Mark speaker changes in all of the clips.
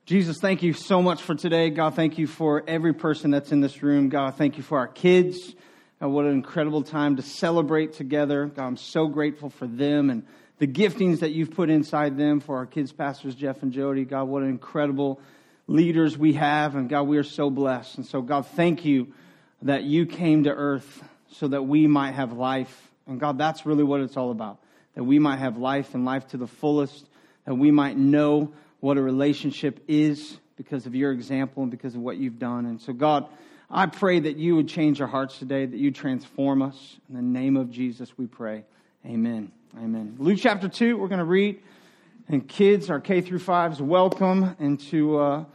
Speaker 1: Jesus, thank you so much for today. God, thank you for every person that's in this room. God, thank you for our kids. God, what an incredible time to celebrate together. God, I'm so grateful for them and the giftings that you've put inside them for our kids, Pastors Jeff and Jody. God, what an incredible leaders we have. And God, we are so blessed. And so, God, thank you that you came to earth so that we might have life. And God, that's really what it's all about. That we might have life and life to the fullest. That we might know what a relationship is because of your example and because of what you've done. And so, God, I pray that you would change our hearts today, that you transform us. In the name of Jesus, we pray. Amen. Amen. Luke chapter 2, we're going to read. And kids, our K through 5s, welcome into our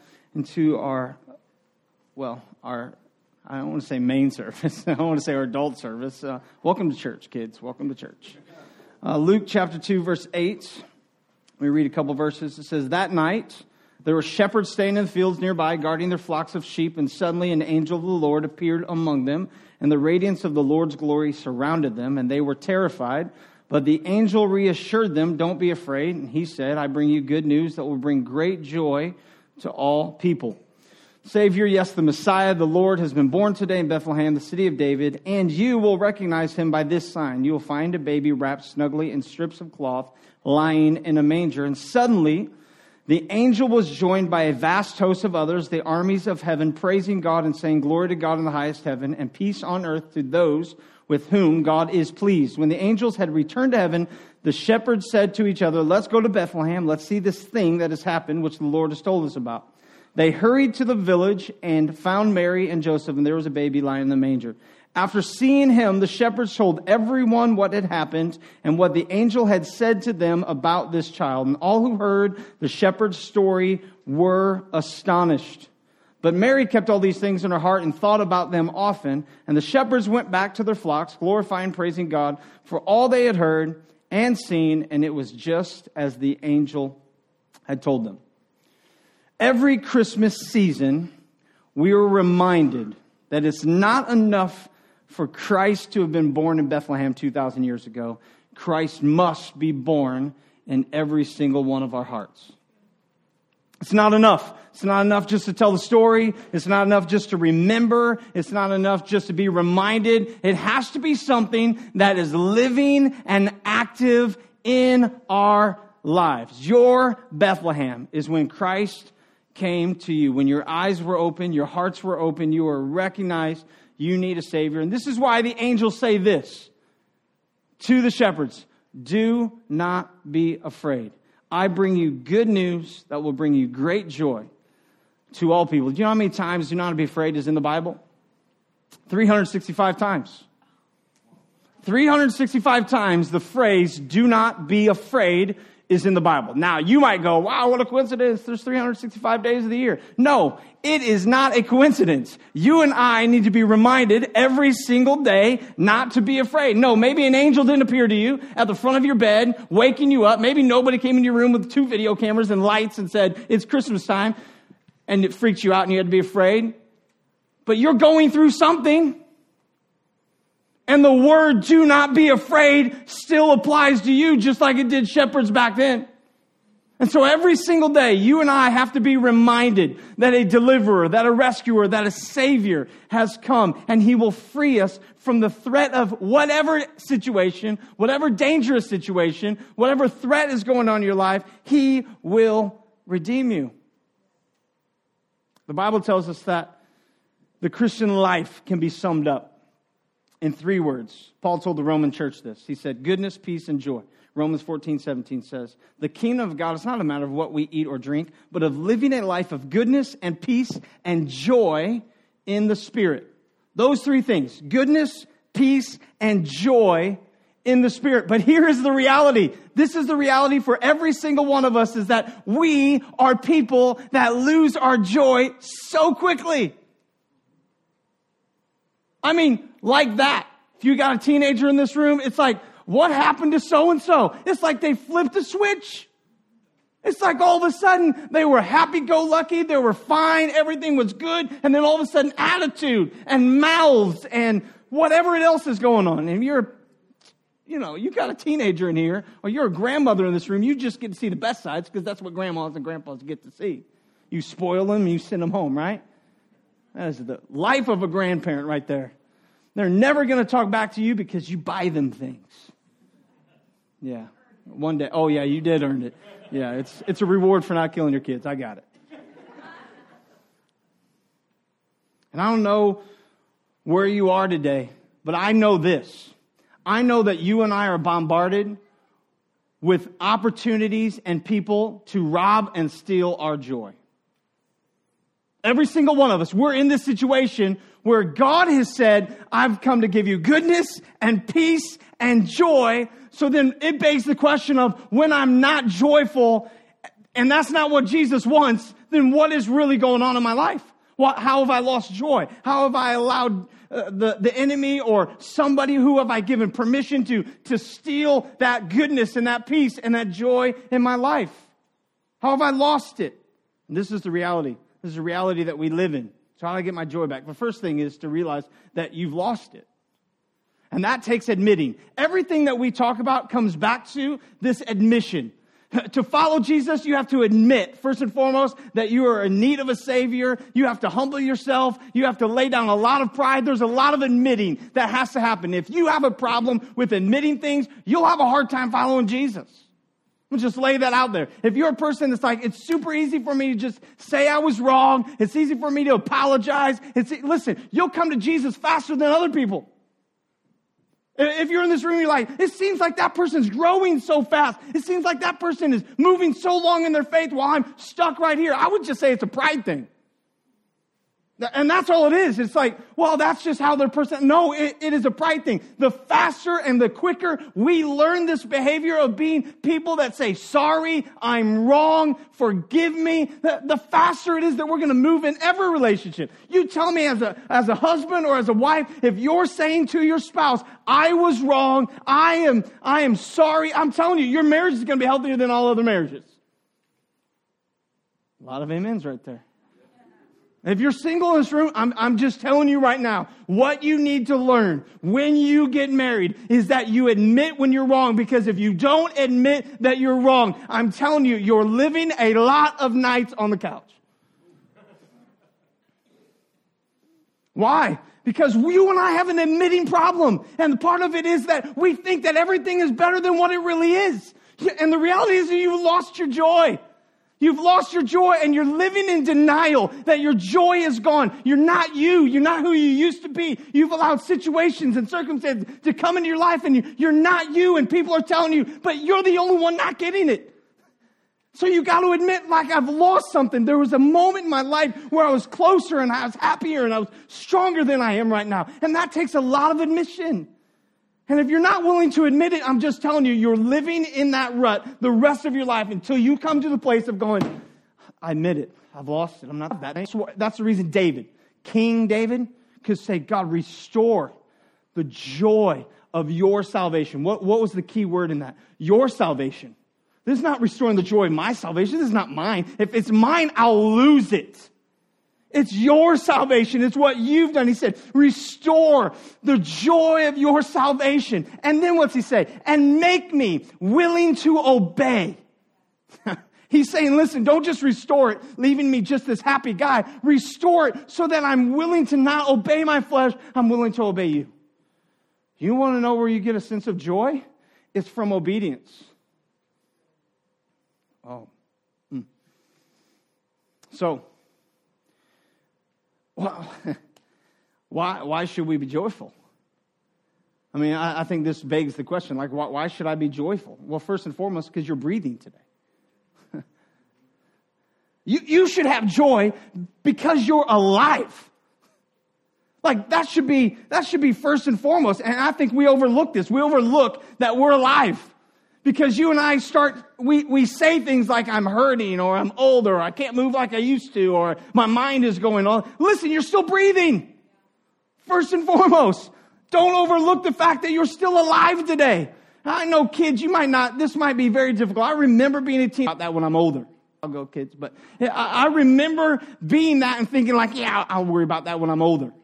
Speaker 1: I don't want to say main service. I want to say our adult service. Welcome to church, kids. Welcome to church. Luke chapter 2, verse 8. Let me read a couple verses. It says, "That night there were shepherds staying in the fields nearby, guarding their flocks of sheep, and suddenly an angel of the Lord appeared among them, and the radiance of the Lord's glory surrounded them, and they were terrified. But the angel reassured them, 'Don't be afraid.' And he said, 'I bring you good news that will bring great joy to all people. Savior, yes, the Messiah, the Lord, has been born today in Bethlehem, the city of David, and you will recognize him by this sign. You will find a baby wrapped snugly in strips of cloth, lying in a manger.' And suddenly the angel was joined by a vast host of others, the armies of heaven, praising God and saying, 'Glory to God in the highest heaven, and peace on earth to those with whom God is pleased.' When the angels had returned to heaven, the shepherds said to each other, 'Let's go to Bethlehem. Let's see this thing that has happened, which the Lord has told us about.' They hurried to the village and found Mary and Joseph, and there was a baby lying in the manger. After seeing him, the shepherds told everyone what had happened and what the angel had said to them about this child. And all who heard the shepherd's story were astonished. But Mary kept all these things in her heart and thought about them often. And the shepherds went back to their flocks, glorifying and praising God for all they had heard and seen. And it was just as the angel had told them." Every Christmas season, we are reminded that it's not enough for Christ to have been born in Bethlehem 2,000 years ago. Christ must be born in every single one of our hearts. It's not enough. It's not enough just to tell the story. It's not enough just to remember. It's not enough just to be reminded. It has to be something that is living and active in our lives. Your Bethlehem is when Christ came to you. When your eyes were open, your hearts were open, you were recognized you need a Savior. And this is why the angels say this to the shepherds: "Do not be afraid. I bring you good news that will bring you great joy to all people." Do you know how many times "do not be afraid" is in the Bible? 365 times. 365 times the phrase "do not be afraid" is in the Bible. Now, you might go, "Wow, what a coincidence. There's 365 days of the year." No, it is not a coincidence. You and I need to be reminded every single day not to be afraid. No, maybe an angel didn't appear to you at the front of your bed, waking you up. Maybe nobody came in your room with 2 video cameras and lights and said, "It's Christmas time," and it freaked you out and you had to be afraid. But you're going through something. And the word "do not be afraid" still applies to you just like it did shepherds back then. And so every single day, you and I have to be reminded that a deliverer, that a rescuer, that a Savior has come. And he will free us from the threat of whatever situation, whatever dangerous situation, whatever threat is going on in your life. He will redeem you. The Bible tells us that the Christian life can be summed up in 3 words. Paul told the Roman church this. He said, goodness, peace, and joy. Romans 14:17 says, "The kingdom of God is not a matter of what we eat or drink, but of living a life of goodness and peace and joy in the Spirit." Those 3 things: goodness, peace, and joy in the Spirit. But here is the reality. This is the reality for every single one of us, is that we are people that lose our joy so quickly. I mean, like that. If you got a teenager in this room, it's like, what happened to so-and-so? It's like they flipped a switch. It's like all of a sudden they were happy-go-lucky, they were fine, everything was good, and then all of a sudden attitude and mouths and whatever else is going on. And you're, you got a teenager in here, or you're a grandmother in this room, you just get to see the best sides because that's what grandmas and grandpas get to see. You spoil them, you send them home, right? That is the life of a grandparent right there. They're never going to talk back to you because you buy them things. Yeah. One day. Oh, yeah, you did earn it. Yeah, it's a reward for not killing your kids. I got it. And I don't know where you are today, but I know this. I know that you and I are bombarded with opportunities and people to rob and steal our joy. Every single one of us, we're in this situation where God has said, I've come to give you goodness and peace and joy. So then it begs the question of when I'm not joyful, and that's not what Jesus wants, then what is really going on in my life? How have I lost joy? How have I allowed the enemy or somebody who have I given permission to steal that goodness and that peace and that joy in my life? How have I lost it? And this is the reality. This is the reality that we live in. So how do I get my joy back? The first thing is to realize that you've lost it. And that takes admitting. Everything that we talk about comes back to this admission. To follow Jesus, you have to admit, first and foremost, that you are in need of a Savior. You have to humble yourself. You have to lay down a lot of pride. There's a lot of admitting that has to happen. If you have a problem with admitting things, you'll have a hard time following Jesus. I'll just lay that out there. If you're a person that's like, it's super easy for me to just say I was wrong. It's easy for me to apologize. Listen, you'll come to Jesus faster than other people. If you're in this room, you're like, it seems like that person's growing so fast. It seems like that person is moving so long in their faith while I'm stuck right here. I would just say it's a pride thing. And that's all it is. It's like, well, that's just how their person... No, it is a pride thing. The faster and the quicker we learn this behavior of being people that say, sorry, I'm wrong, forgive me, the faster it is that we're going to move in every relationship. You tell me as a husband or as a wife, if you're saying to your spouse, I was wrong, I am sorry, I'm telling you, your marriage is going to be healthier than all other marriages. A lot of amens right there. If you're single in this room, I'm just telling you right now, what you need to learn when you get married is that you admit when you're wrong, because if you don't admit that you're wrong, I'm telling you, you're living a lot of nights on the couch. Why? Because you and I have an admitting problem. And part of it is that we think that everything is better than what it really is. And the reality is that you've lost your joy. You've lost your joy and you're living in denial that your joy is gone. You're not you. You're not who you used to be. You've allowed situations and circumstances to come into your life and you're not you, and people are telling you, but you're the only one not getting it. So you got to admit, like, I've lost something. There was a moment in my life where I was closer and I was happier and I was stronger than I am right now. And that takes a lot of admission. And if you're not willing to admit it, I'm just telling you, you're living in that rut the rest of your life until you come to the place of going, I admit it. I've lost it. I'm not that. That's the reason King David, could say, God, restore the joy of your salvation. What was the key word in that? Your salvation. This is not restoring the joy of my salvation. This is not mine. If it's mine, I'll lose it. It's your salvation. It's what you've done. He said, restore the joy of your salvation. And then what's he say? And make me willing to obey. He's saying, listen, don't just restore it, leaving me just this happy guy. Restore it so that I'm willing to not obey my flesh. I'm willing to obey you. You want to know where you get a sense of joy? It's from obedience. Oh. So, well, why should we be joyful? I mean, I think this begs the question, like, why should I be joyful? Well, first and foremost, because you're breathing today. You should have joy because you're alive. Like, that should be first and foremost. And I think we overlook this. We overlook that we're alive. Because you and I we say things like I'm hurting or I'm old or I can't move like I used to or my mind is going on. Listen, you're still breathing. First and foremost, don't overlook the fact that you're still alive today. I know kids, this might be very difficult. I remember being a teen about that when I'm older. I'll go kids, but I remember being that and thinking like, yeah, I'll worry about that when I'm older. I'm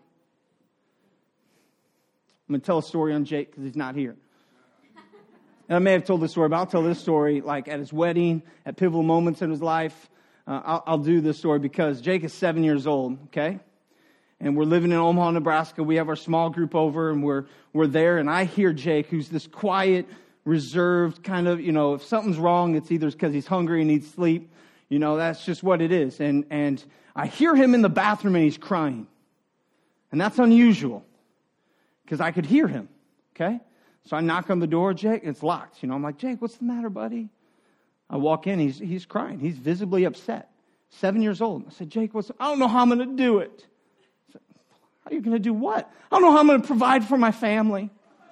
Speaker 1: going to tell a story on Jake because he's not here. And I may have told this story, but I'll tell this story like at his wedding, at pivotal moments in his life. I'll do this story because Jake is 7 years old, okay? And we're living in Omaha, Nebraska. We have our small group over, and we're there. And I hear Jake, who's this quiet, reserved kind of, if something's wrong, it's either because he's hungry and needs sleep. That's just what it is. And I hear him in the bathroom, and he's crying. And that's unusual because I could hear him, okay? So I knock on the door, Jake, and it's locked. I'm like, Jake, what's the matter, buddy? I walk in, he's crying. He's visibly upset. 7 years old. I said, Jake, I don't know how I'm going to do it. I said, how are you going to do what? I don't know how I'm going to provide for my family.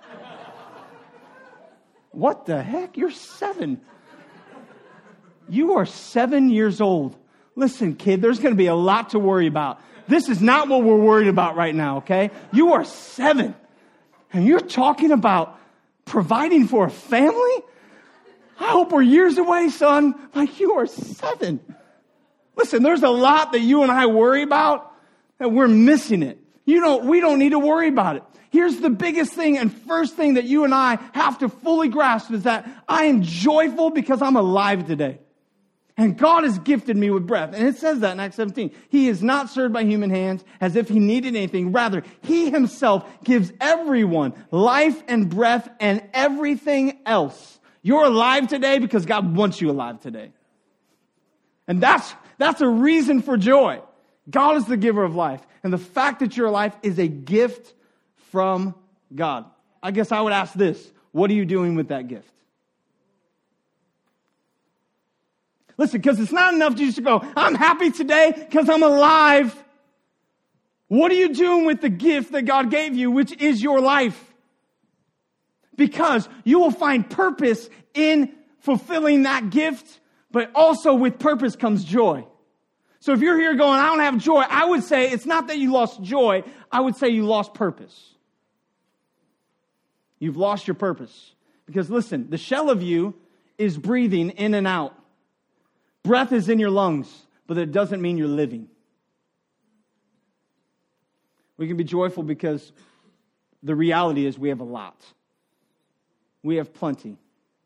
Speaker 1: What the heck? You're 7. You are 7 years old. Listen, kid, there's going to be a lot to worry about. This is not what we're worried about right now, okay? You are 7. And you're talking about providing for a family? I hope we're years away, son. Like, you are 7. Listen, there's a lot that you and I worry about, and we're missing it. We don't need to worry about it. Here's the biggest thing and first thing that you and I have to fully grasp is that I am joyful because I'm alive today. And God has gifted me with breath. And it says that in Acts 17. He is not served by human hands as if he needed anything. Rather, he himself gives everyone life and breath and everything else. You're alive today because God wants you alive today. And that's a reason for joy. God is the giver of life. And the fact that you're alive is a gift from God. I guess I would ask this. What are you doing with that gift? Listen, because it's not enough just to go, I'm happy today because I'm alive. What are you doing with the gift that God gave you, which is your life? Because you will find purpose in fulfilling that gift, but also with purpose comes joy. So if you're here going, I don't have joy, I would say it's not that you lost joy. I would say you lost purpose. You've lost your purpose. Because listen, the shell of you is breathing in and out. Breath is in your lungs, but it doesn't mean you're living. We can be joyful because the reality is we have a lot. We have plenty.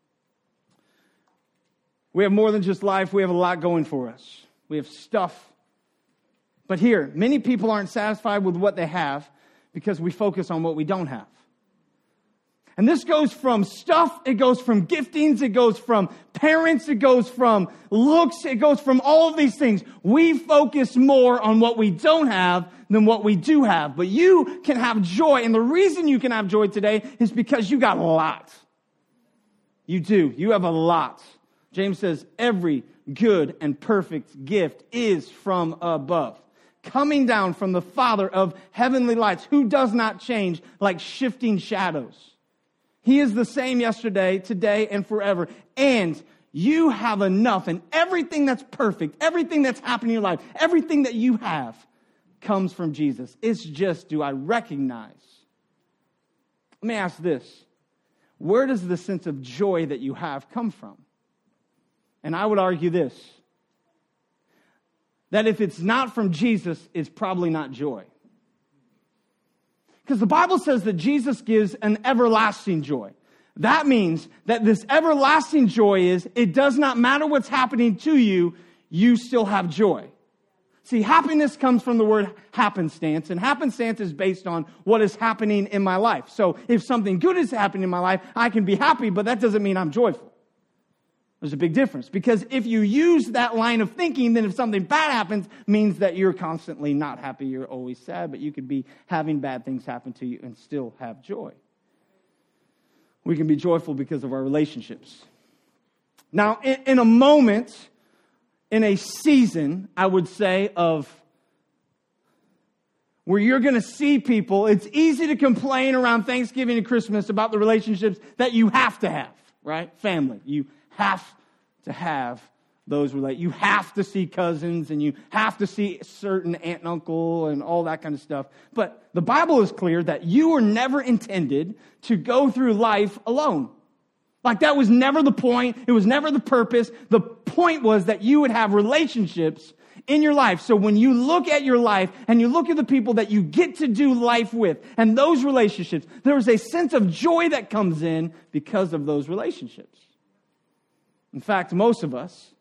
Speaker 1: We have more than just life. We have a lot going for us. We have stuff. But here, many people aren't satisfied with what they have because we focus on what we don't have. And this goes from stuff, it goes from giftings, it goes from parents, it goes from looks, it goes from all of these things. We focus more on what we don't have than what we do have. But you can have joy, and the reason you can have joy today is because you got a lot. You do. You have a lot. James says, every good and perfect gift is from above, coming down from the Father of heavenly lights, who does not change like shifting shadows. He is the same yesterday, today, and forever. And you have enough. And everything that's perfect, everything that's happening in your life, everything that you have comes from Jesus. It's just, do I recognize? Let me ask this. Where does the sense of joy that you have come from? And I would argue this. That if it's not from Jesus, it's probably not joy. Because the Bible says that Jesus gives an everlasting joy. That means that this everlasting joy is, it does not matter what's happening to you, you still have joy. See, happiness comes from the word happenstance, and happenstance is based on what is happening in my life. So if something good is happening in my life, I can be happy, but that doesn't mean I'm joyful. There's a big difference. Because if you use that line of thinking, then if something bad happens, means that you're constantly not happy, you're always sad, but you could be having bad things happen to you and still have joy. We can be joyful because of our relationships. Now, in a moment, in a season, I would say, of where you're going to see people, it's easy to complain around Thanksgiving and Christmas about the relationships that you have to have, right? Family. You have to have those relate. You have to see cousins, and you have to see certain aunt and uncle and all that kind of stuff. But the Bible is clear that you were never intended to go through life alone. Like, that was never the point. It was never the purpose. The point was that you would have relationships in your life. So when you look at your life and you look at the people that you get to do life with and those relationships, there's a sense of joy that comes in because of those relationships. In fact, most of us,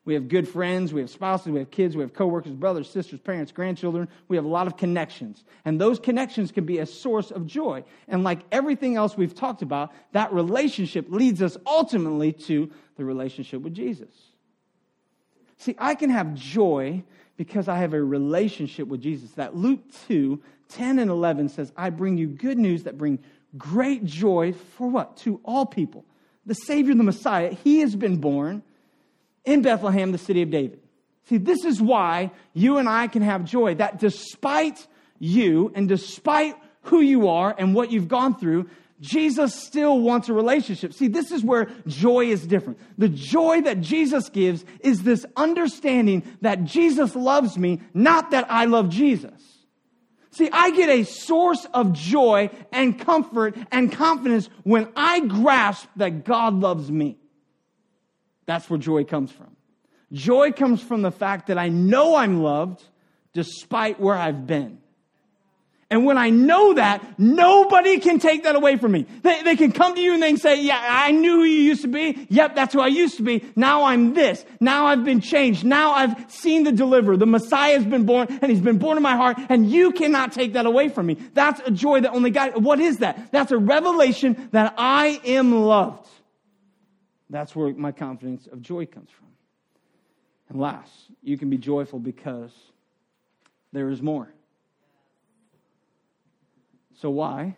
Speaker 1: We have good friends, we have spouses, we have kids, we have coworkers, brothers, sisters, parents, grandchildren. We have a lot of connections. And those connections can be a source of joy. And like everything else we've talked about, that relationship leads us ultimately to the relationship with Jesus. See, I can have joy because I have a relationship with Jesus. That Luke 2:10 and 11 says, I bring you good news that bring great joy for what? To all people. The Savior, the Messiah, he has been born in Bethlehem, the city of David. See, this is why you and I can have joy, that despite you and despite who you are and what you've gone through, Jesus still wants a relationship. See, this is where joy is different. The joy that Jesus gives is this understanding that Jesus loves me, not that I love Jesus. See, I get a source of joy and comfort and confidence when I grasp that God loves me. That's where joy comes from. Joy comes from the fact that I know I'm loved despite where I've been. And when I know that, nobody can take that away from me. They can come to you and they can say, yeah, I knew who you used to be. Yep, that's who I used to be. Now I'm this. Now I've been changed. Now I've seen the deliverer. The Messiah has been born and he's been born in my heart. And you cannot take that away from me. That's a joy that only God, what is that? That's a revelation that I am loved. That's where my confidence of joy comes from. And last, you can be joyful because there is more. So why?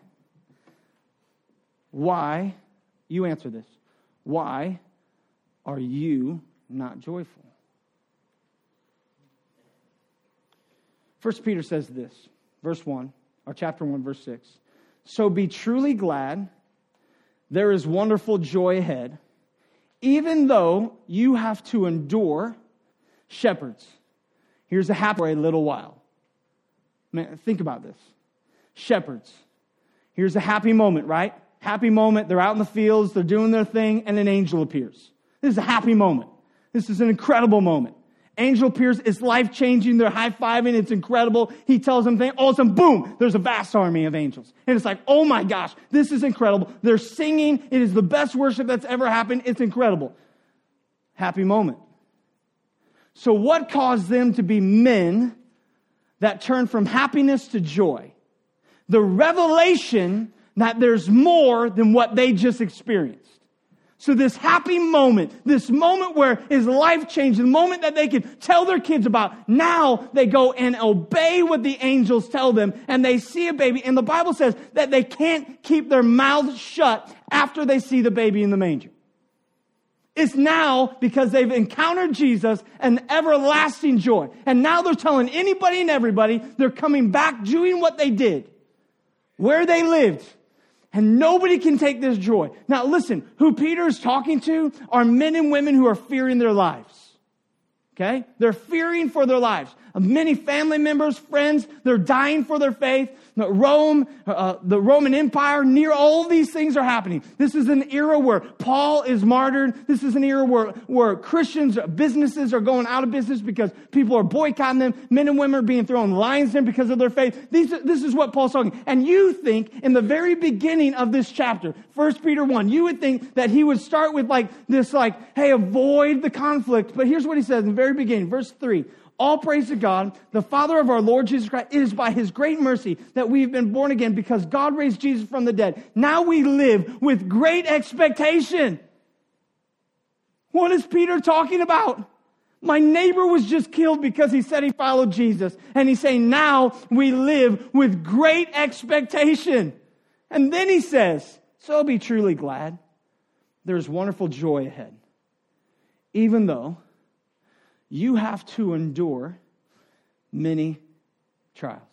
Speaker 1: Why? You answer this. Why are you not joyful? 1 Peter says this, verse 1, or chapter 1, verse 6. So be truly glad. There is wonderful joy ahead. Even though you have to endure, shepherds. Here's a happy for a little while. Man, think about this. Shepherds. Here's a happy moment, right? Happy moment. They're out in the fields. They're doing their thing. And an angel appears. This is a happy moment. This is an incredible moment. Angel appears. It's life-changing. They're high-fiving. It's incredible. He tells them things. All of a sudden, boom, there's a vast army of angels. And it's like, oh my gosh, this is incredible. They're singing. It is the best worship that's ever happened. It's incredible. Happy moment. So what caused them to be men that turn from happiness to joy? The revelation that there's more than what they just experienced. So this happy moment, this moment where is life-changing, the moment that they can tell their kids about, now they go and obey what the angels tell them, and they see a baby. And the Bible says that they can't keep their mouths shut after they see the baby in the manger. It's now because they've encountered Jesus an everlasting joy. And now they're telling anybody and everybody they're coming back doing what they did, where they lived. And nobody can take this joy. Now listen, who Peter is talking to are men and women who are fearing their lives. Okay? They're fearing for their lives. Many family members, friends, they're dying for their faith. Rome, the Roman Empire, near all these things are happening. This is an era where Paul is martyred. This is an era where Christians, businesses are going out of business because people are boycotting them. Men and women are being thrown lions in because of their faith. This is what Paul's talking. And you think in the very beginning of this chapter, 1 Peter 1, you would think that he would start with hey, avoid the conflict. But here's what he says in the very beginning, verse 3. All praise to God, the Father of our Lord Jesus Christ. It is by His great mercy that we've been born again because God raised Jesus from the dead. Now we live with great expectation. What is Peter talking about? My neighbor was just killed because he said he followed Jesus. And he's saying now we live with great expectation. And then he says, so be truly glad. There's wonderful joy ahead. Even though you have to endure many trials.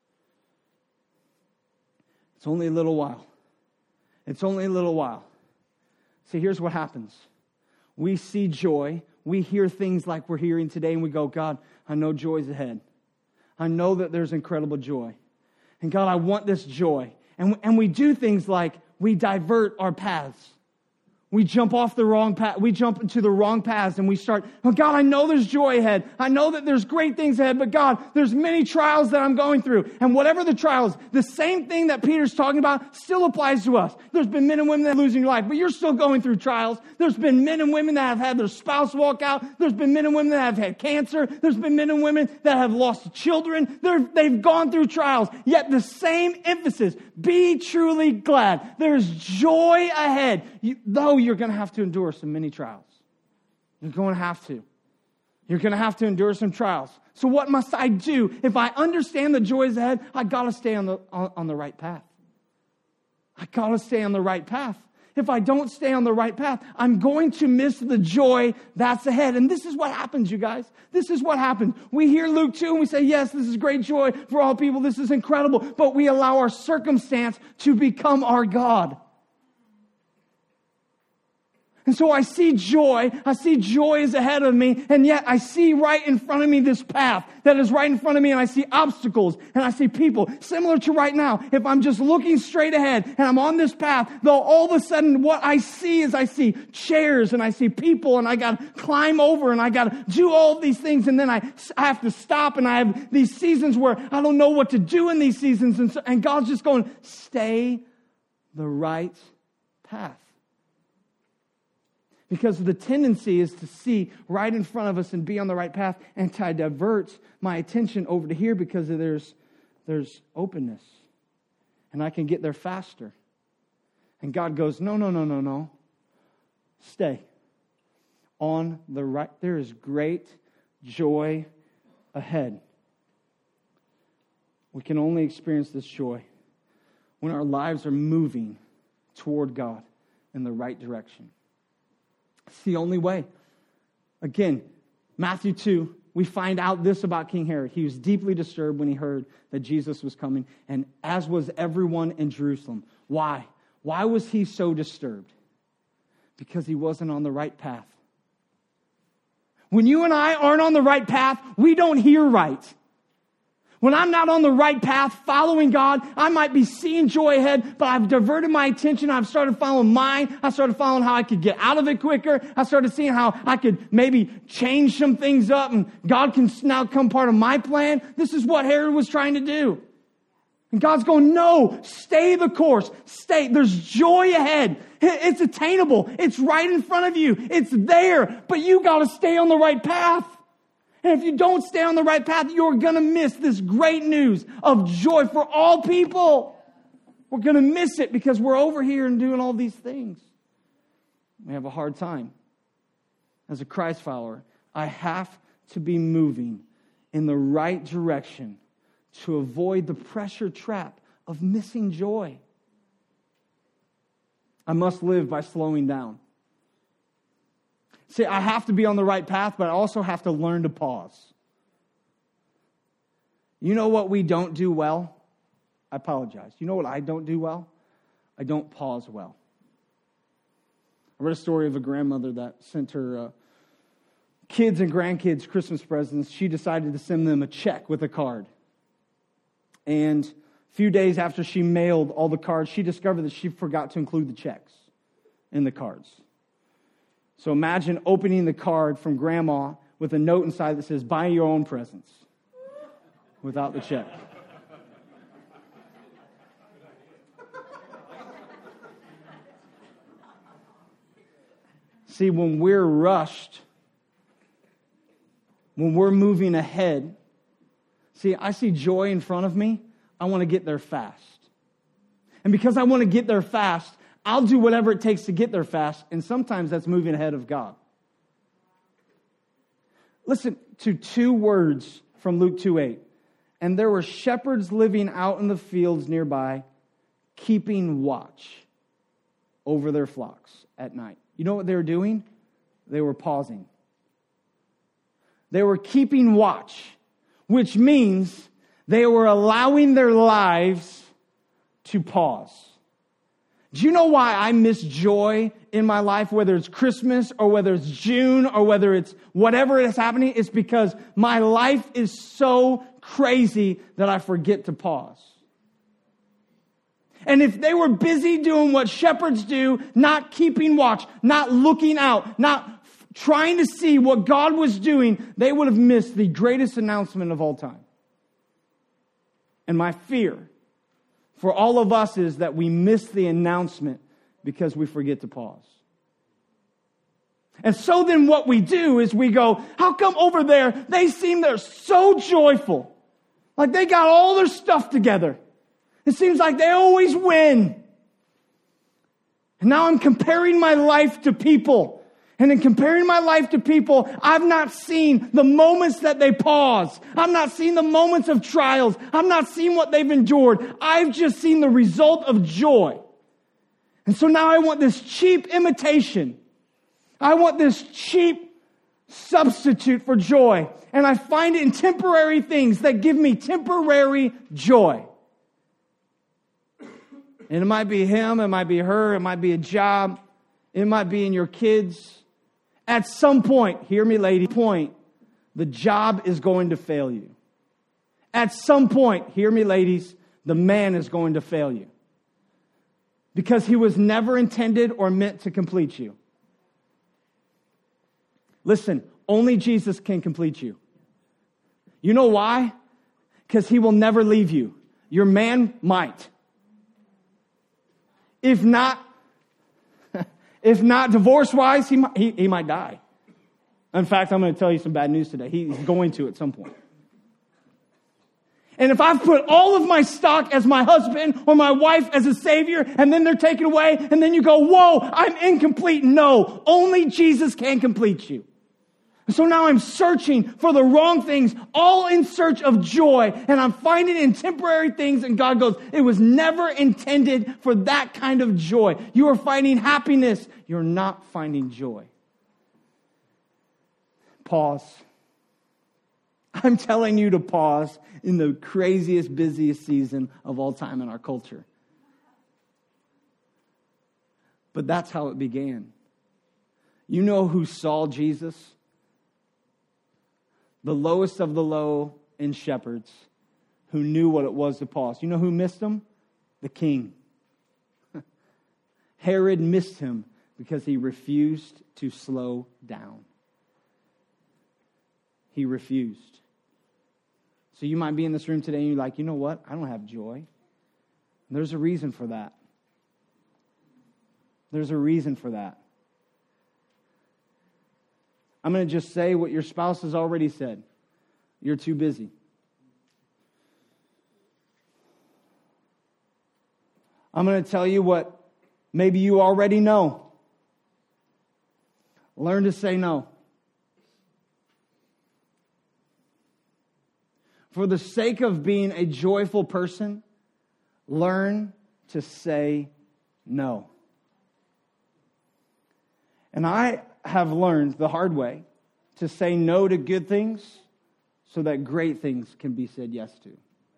Speaker 1: It's only a little while. It's only a little while. See, here's what happens. We see joy. We hear things like we're hearing today, and we go, God, I know joy's ahead. I know that there's incredible joy. And God, I want this joy. And we do things like we divert our paths. we jump off the wrong path. We jump into the wrong paths and we start, oh God, I know there's joy ahead. I know that there's great things ahead, but God, there's many trials that I'm going through. And whatever the trials, the same thing that Peter's talking about still applies to us. There's been men and women that are losing your life, but you're still going through trials. There's been men and women that have had their spouse walk out. There's been men and women that have had cancer. There's been men and women that have lost children. They've gone through trials. Yet the same emphasis, be truly glad. There's joy ahead. Though you're going to have to endure some many trials. You're going to have to. You're going to have to endure some trials. So what must I do? If I understand the joys ahead, I got to stay on the right path. I got to stay on the right path. If I don't stay on the right path, I'm going to miss the joy that's ahead. And this is what happens, you guys. This is what happens. We hear Luke 2 and we say, yes, this is great joy for all people. This is incredible. But we allow our circumstance to become our God. And so I see joy is ahead of me, and yet I see right in front of me this path that is right in front of me, and I see obstacles, and I see people. Similar to right now, if I'm just looking straight ahead, and I'm on this path, though all of a sudden what I see is I see chairs, and I see people, and I got to climb over, and I got to do all of these things, and then I have to stop, and I have these seasons where I don't know what to do in these seasons, and God's just going, stay the right path. Because the tendency is to see right in front of us and be on the right path, and to divert my attention over to here because there's openness. And I can get there faster. And God goes, no. Stay on the right. There is great joy ahead. We can only experience this joy when our lives are moving toward God in the right direction. It's the only way. Again, Matthew 2, we find out this about King Herod. He was deeply disturbed when he heard that Jesus was coming, and as was everyone in Jerusalem. Why? Why was he so disturbed? Because he wasn't on the right path. When you and I aren't on the right path, we don't hear right. When I'm not on the right path, following God, I might be seeing joy ahead, but I've diverted my attention. I've started following mine. I started following how I could get out of it quicker. I started seeing how I could maybe change some things up, and God can now come part of my plan. This is what Herod was trying to do. And God's going, no, stay the course. Stay. There's joy ahead. It's attainable. It's right in front of you. It's there, but you got to stay on the right path. And if you don't stay on the right path, you're going to miss this great news of joy for all people. We're going to miss it because we're over here and doing all these things. We have a hard time. As a Christ follower, I have to be moving in the right direction to avoid the pressure trap of missing joy. I must live by slowing down. See, I have to be on the right path, but I also have to learn to pause. You know what we don't do well? I apologize. You know what I don't do well? I don't pause well. I read a story of a grandmother that sent her kids and grandkids Christmas presents. She decided to send them a check with a card. And a few days after she mailed all the cards, she discovered that she forgot to include the checks in the cards. So imagine opening the card from grandma with a note inside that says, buy your own presents, without the check. See, when we're rushed, when we're moving ahead, see, I see joy in front of me. I want to get there fast. And because I want to get there fast, I'll do whatever it takes to get there fast, and sometimes that's moving ahead of God. Listen to two words from Luke 2:8. And there were shepherds living out in the fields nearby, keeping watch over their flocks at night. You know what they were doing? They were pausing. They were keeping watch, which means they were allowing their lives to pause. Do you know why I miss joy in my life, whether it's Christmas or whether it's June or whether it's whatever is happening? It's because my life is so crazy that I forget to pause. And if they were busy doing what shepherds do, not keeping watch, not looking out, not trying to see what God was doing, they would have missed the greatest announcement of all time. And my fear for all of us is that we miss the announcement because we forget to pause. And so then what we do is we go, how come over there they seem they're so joyful? Like they got all their stuff together. It seems like they always win. And now I'm comparing my life to people. And in comparing my life to people, I've not seen the moments that they pause. I've not seen the moments of trials. I've not seen what they've endured. I've just seen the result of joy. And so now I want this cheap imitation. I want this cheap substitute for joy. And I find it in temporary things that give me temporary joy. And it might be him, it might be her, it might be a job, it might be in your kids. At some point, hear me lady, the job is going to fail you. At some point, hear me ladies, the man is going to fail you. Because he was never intended or meant to complete you. Listen, only Jesus can complete you. You know why? Because he will never leave you. Your man might. If not divorce-wise, he might die. In fact, I'm going to tell you some bad news today. He's going to at some point. And if I've put all of my stock as my husband or my wife as a savior, and then they're taken away, and then you go, whoa, I'm incomplete. No, only Jesus can complete you. So now I'm searching for the wrong things, all in search of joy, and I'm finding it in temporary things, and God goes, it was never intended for that kind of joy. You are finding happiness. You're not finding joy. Pause. I'm telling you to pause in the craziest, busiest season of all time in our culture. But that's how it began. You know who saw Jesus? The lowest of the low in shepherds who knew what it was to pause. You know who missed him? The king. Herod missed him because he refused to slow down. He refused. So you might be in this room today and you're like, you know what? I don't have joy. And there's a reason for that. There's a reason for that. I'm going to just say what your spouse has already said. You're too busy. I'm going to tell you what maybe you already know. Learn to say no. For the sake of being a joyful person, learn to say no. And I have learned the hard way to say no to good things so that great things can be said yes to.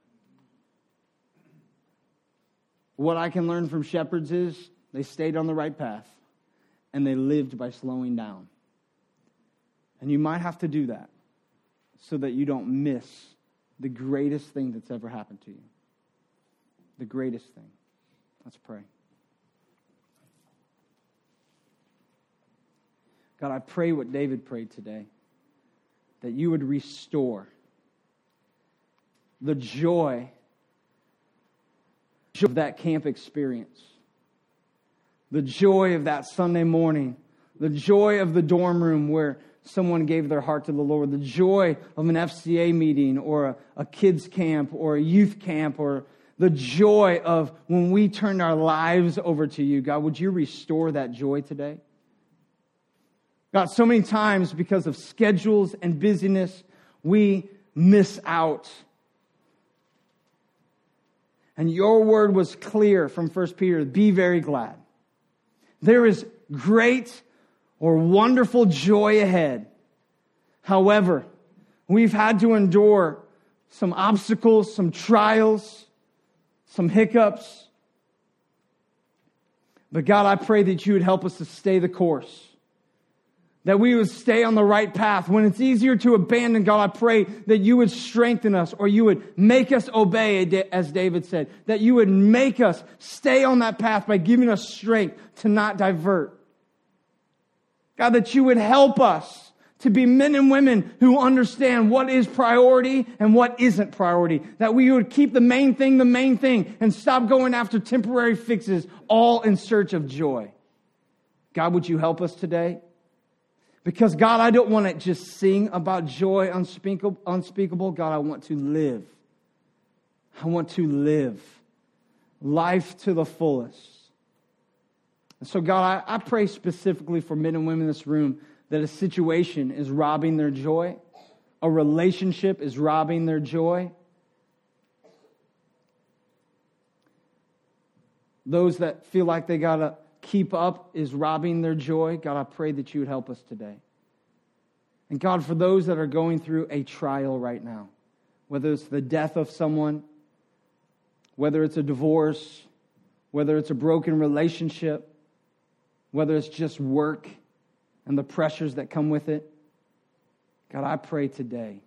Speaker 1: What I can learn from shepherds is they stayed on the right path and they lived by slowing down. And you might have to do that so that you don't miss the greatest thing that's ever happened to you. The greatest thing. Let's pray. God, I pray what David prayed today, that you would restore the joy of that camp experience, the joy of that Sunday morning, the joy of the dorm room where someone gave their heart to the Lord, the joy of an FCA meeting or a kids camp or a youth camp, or the joy of when we turned our lives over to you. God, would you restore that joy today? God, so many times because of schedules and busyness, we miss out. And your word was clear from 1 Peter, be very glad. There is great or wonderful joy ahead. However, we've had to endure some obstacles, some trials, some hiccups. But God, I pray that you would help us to stay the course. That we would stay on the right path. When it's easier to abandon, God, I pray that you would strengthen us, or you would make us obey, as David said. That you would make us stay on that path by giving us strength to not divert. God, that you would help us to be men and women who understand what is priority and what isn't priority. That we would keep the main thing, and stop going after temporary fixes, all in search of joy. God, would you help us today? Because, God, I don't want to just sing about joy unspeakable. God, I want to live. I want to live life to the fullest. And so, God, I pray specifically for men and women in this room that a situation is robbing their joy. A relationship is robbing their joy. Those that feel like they got to keep up is robbing their joy. God, I pray that you would help us today. And God, for those that are going through a trial right now, whether it's the death of someone, whether it's a divorce, whether it's a broken relationship, whether it's just work and the pressures that come with it, God, I pray today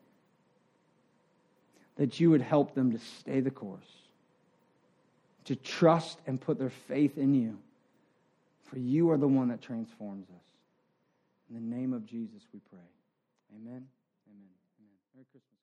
Speaker 1: that you would help them to stay the course, to trust and put their faith in you. For you are the one that transforms us. In the name of Jesus we pray. Amen. Amen. Amen. Merry Christmas.